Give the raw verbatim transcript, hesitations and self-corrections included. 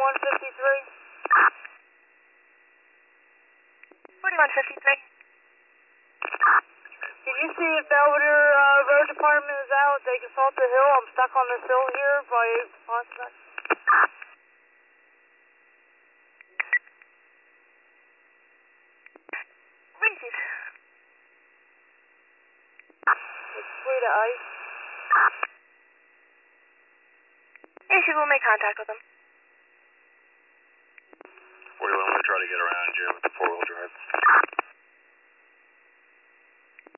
forty-one fifty-three. forty-one fifty-three. Can you see if Belvedere uh, Road Department is out? They can salt the hill. I'm stuck on this hill here by Prospect. Reese's. It's sweet ice. Issue, we'll make contact with them. forty-one, I'm going to try to get around you with the four-wheel drive.